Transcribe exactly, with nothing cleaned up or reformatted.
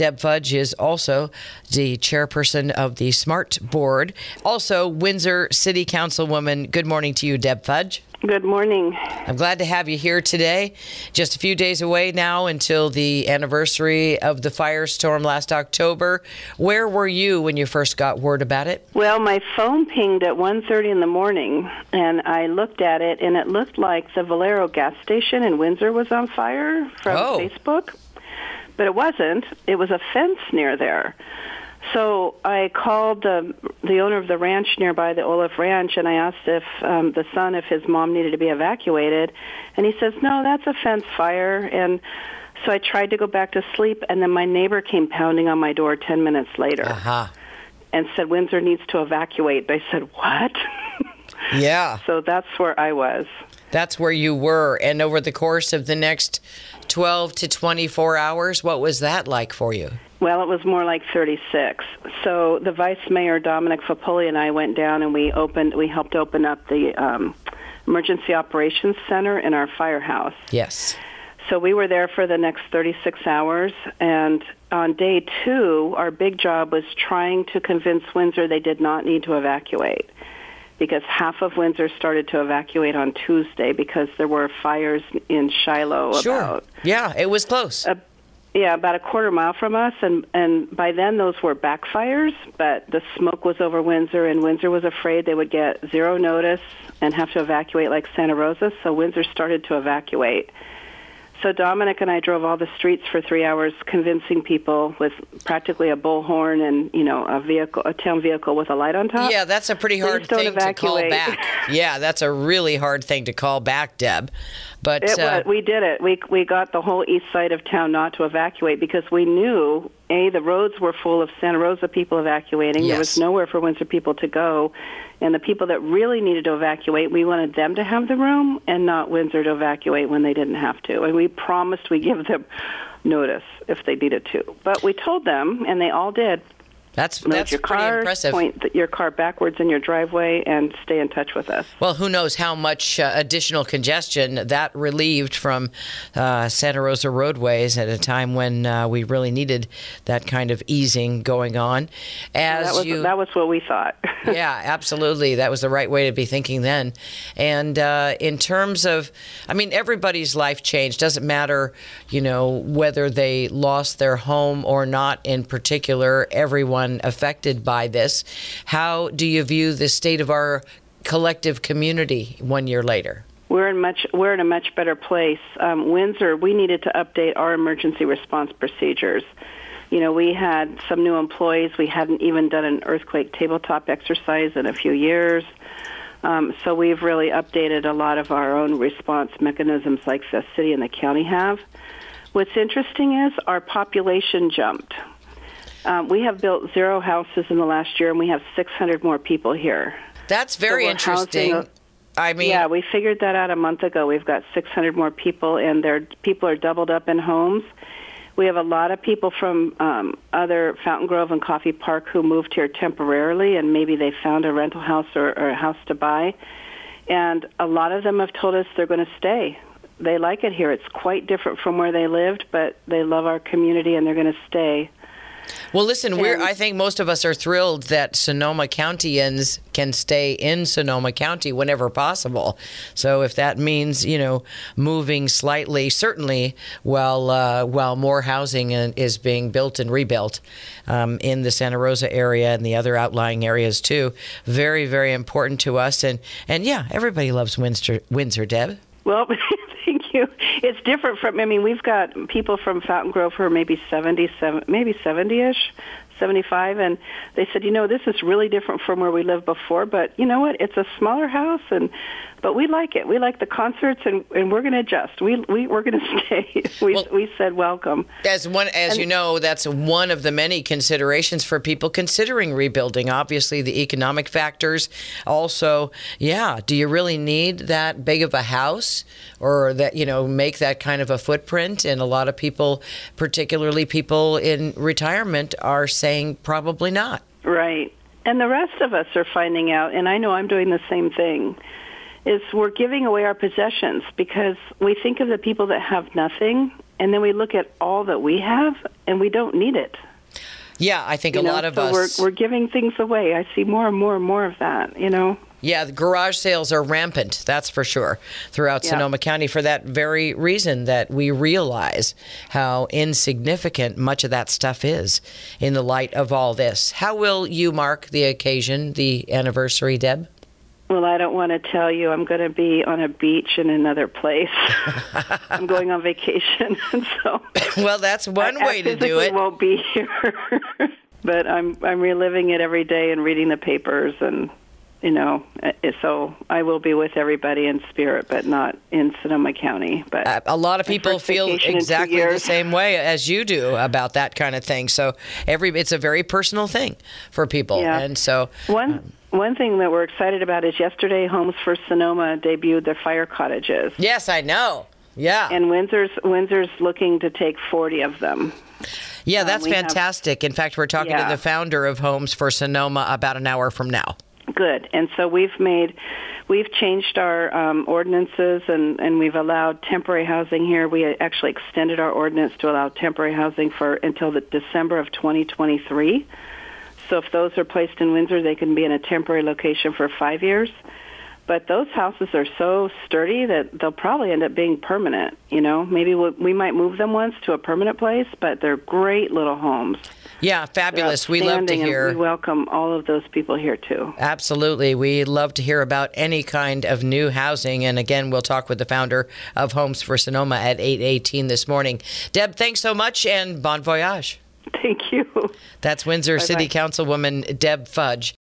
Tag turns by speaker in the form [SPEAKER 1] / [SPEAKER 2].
[SPEAKER 1] Deb Fudge is also the chairperson of the SMART Board. Also, Windsor City Councilwoman. Good morning to you, Deb Fudge.
[SPEAKER 2] Good morning.
[SPEAKER 1] I'm glad to have you here today. Just a few days away now until the anniversary of the firestorm last October. Where were you when you first got word about it?
[SPEAKER 2] Well, my phone pinged at one thirty in the morning, and I looked at it, and it looked like the Valero gas station in Windsor was on fire from
[SPEAKER 1] oh.
[SPEAKER 2] Facebook. But it wasn't. It was a fence near there. So I called the the owner of the ranch nearby, the Olaf Ranch, and I asked if um, the son, if his mom needed to be evacuated. And he says, no, that's a fence fire. And so I tried to go back to sleep, and then my neighbor came pounding on my door ten minutes later
[SPEAKER 1] uh-huh.
[SPEAKER 2] and said, Windsor needs to evacuate. I said, what?
[SPEAKER 1] Yeah.
[SPEAKER 2] So that's where I was.
[SPEAKER 1] That's where you were. And over the course of the next twelve to twenty-four hours, what was that like for you?
[SPEAKER 2] Well, it was more like thirty-six. So the Vice Mayor, Dominic Fapoli, and I went down and we opened, we helped open up the um, Emergency Operations Center in our firehouse.
[SPEAKER 1] Yes.
[SPEAKER 2] So we were there for the next thirty-six hours, and on day two, our big job was trying to convince Windsor they did not need to evacuate, because half of Windsor started to evacuate on Tuesday because there were fires in Shiloh.
[SPEAKER 1] Sure.
[SPEAKER 2] About,
[SPEAKER 1] yeah, it was close.
[SPEAKER 2] Uh, yeah, about a quarter mile from us, and, and by then those were backfires, but the smoke was over Windsor, and Windsor was afraid they would get zero notice and have to evacuate like Santa Rosa, so Windsor started to evacuate. So Dominic and I drove all the streets for three hours, convincing people with practically a bullhorn and, you know, a vehicle, a town vehicle with a light on top.
[SPEAKER 1] Yeah, that's a pretty hard thing
[SPEAKER 2] evacuate.
[SPEAKER 1] to call back. Yeah, that's a really hard thing to call back, Deb. But
[SPEAKER 2] it
[SPEAKER 1] uh,
[SPEAKER 2] was, we did it. We we got the whole east side of town not to evacuate because we knew, A, the roads were full of Santa Rosa people evacuating.
[SPEAKER 1] Yes.
[SPEAKER 2] There was nowhere for Windsor people to go. And the people that really needed to evacuate, we wanted them to have the room and not Windsor to evacuate when they didn't have to. And we promised we'd give them notice if they needed to. But we told them, and they all did.
[SPEAKER 1] That's
[SPEAKER 2] Move
[SPEAKER 1] that's
[SPEAKER 2] your
[SPEAKER 1] pretty
[SPEAKER 2] car,
[SPEAKER 1] impressive.
[SPEAKER 2] Point your car backwards in your driveway and stay in touch with us.
[SPEAKER 1] Well, who knows how much uh, additional congestion that relieved from uh, Santa Rosa roadways at a time when uh, we really needed that kind of easing going on. As
[SPEAKER 2] that was
[SPEAKER 1] you,
[SPEAKER 2] that was what we thought.
[SPEAKER 1] Yeah, absolutely. That was the right way to be thinking then. And uh, in terms of, I mean, everybody's life changed. Doesn't matter, you know, whether they lost their home or not in particular, everyone affected by this. How do you view the state of our collective community one year later?
[SPEAKER 2] We're in much we're in a much better place. Um, Windsor, we needed to update our emergency response procedures. You know, we had some new employees. We hadn't even done an earthquake tabletop exercise in a few years. Um, so we've really updated a lot of our own response mechanisms like the city and the county have. What's interesting is our population jumped. Um, we have built zero houses in the last year, and we have six hundred more people here.
[SPEAKER 1] That's very
[SPEAKER 2] so
[SPEAKER 1] interesting.
[SPEAKER 2] Housing,
[SPEAKER 1] I mean,
[SPEAKER 2] yeah, we figured that out a month ago. We've got six hundred more people, and their people are doubled up in homes. We have a lot of people from um, other Fountain Grove and Coffee Park who moved here temporarily, and maybe they found a rental house or, or a house to buy. And a lot of them have told us they're going to stay. They like it here. It's quite different from where they lived, but they love our community, and they're going to stay.
[SPEAKER 1] Well, listen, we're, I think most of us are thrilled that Sonoma Countyans can stay in Sonoma County whenever possible. So if that means, you know, moving slightly, certainly while uh, while more housing is being built and rebuilt um, in the Santa Rosa area and the other outlying areas too, very, very important to us. And, and yeah, everybody loves Windsor, Windsor, Deb.
[SPEAKER 2] Well, thank you. It's different from, I mean, we've got people from Fountain Grove who are maybe seventy, maybe seventy-ish, seventy-five, and they said, you know, this is really different from where we lived before, but you know what? It's a smaller house, and but we like it. We like the concerts, and, and we're going to adjust. We, we, we're going to stay. We, well, we said welcome.
[SPEAKER 1] As one, as and, you know, that's one of the many considerations for people considering rebuilding. Obviously, the economic factors. Also, yeah, do you really need that big of a house or that, you know, make that kind of a footprint? And a lot of people, particularly people in retirement, are saying probably not.
[SPEAKER 2] Right. And the rest of us are finding out, and I know I'm doing the same thing, is we're giving away our possessions because we think of the people that have nothing, and then we look at all that we have, and we don't need it.
[SPEAKER 1] Yeah, I think
[SPEAKER 2] you
[SPEAKER 1] a
[SPEAKER 2] know,
[SPEAKER 1] lot of
[SPEAKER 2] so
[SPEAKER 1] us...
[SPEAKER 2] We're, we're giving things away. I see more and more and more of that, you know.
[SPEAKER 1] Yeah, the garage sales are rampant, that's for sure, throughout
[SPEAKER 2] Yeah.
[SPEAKER 1] Sonoma County for that very reason, that we realize how insignificant much of that stuff is in the light of all this. How will you mark the occasion, the anniversary, Deb?
[SPEAKER 2] Well, I don't want to tell you. I'm going to be on a beach in another place. I'm going on vacation, and so
[SPEAKER 1] Well, that's one
[SPEAKER 2] I,
[SPEAKER 1] way
[SPEAKER 2] I
[SPEAKER 1] to do it.
[SPEAKER 2] won't be here, but I'm I'm reliving it every day and reading the papers, and you know, so I will be with everybody in spirit, but not in Sonoma County. But
[SPEAKER 1] Uh, a lot of
[SPEAKER 2] my
[SPEAKER 1] people
[SPEAKER 2] first
[SPEAKER 1] feel
[SPEAKER 2] vacation in two
[SPEAKER 1] exactly the
[SPEAKER 2] years.
[SPEAKER 1] same way as you do about that kind of thing. So every it's a very personal thing for people,
[SPEAKER 2] Yeah.
[SPEAKER 1] and so.
[SPEAKER 2] One one thing that we're excited about is yesterday Homes for Sonoma debuted their fire cottages.
[SPEAKER 1] Yes, I know. Yeah.
[SPEAKER 2] And Windsor's Windsor's looking to take forty of them.
[SPEAKER 1] Yeah,
[SPEAKER 2] Um,
[SPEAKER 1] that's
[SPEAKER 2] we have-
[SPEAKER 1] fantastic. In fact, we're talking
[SPEAKER 2] Yeah.
[SPEAKER 1] to the founder of Homes for Sonoma about an hour from now.
[SPEAKER 2] Good. And so we've made, we've changed our um, ordinances, and, and we've allowed temporary housing here. We actually extended our ordinance to allow temporary housing for until the December of twenty twenty-three. So if those are placed in Windsor, they can be in a temporary location for five years. But those houses are so sturdy that they'll probably end up being permanent. You know, maybe we, we might move them once to a permanent place, but they're great little homes.
[SPEAKER 1] Yeah, fabulous.
[SPEAKER 2] They're
[SPEAKER 1] We love to
[SPEAKER 2] outstanding,
[SPEAKER 1] hear.
[SPEAKER 2] and we welcome all of those people here too.
[SPEAKER 1] Absolutely. We love to hear about any kind of new housing. And again, we'll talk with the founder of Homes for Sonoma at eight eighteen this morning. Deb, thanks so much, and bon voyage.
[SPEAKER 2] Thank you.
[SPEAKER 1] That's Windsor
[SPEAKER 2] Bye-bye.
[SPEAKER 1] City Councilwoman Deb Fudge.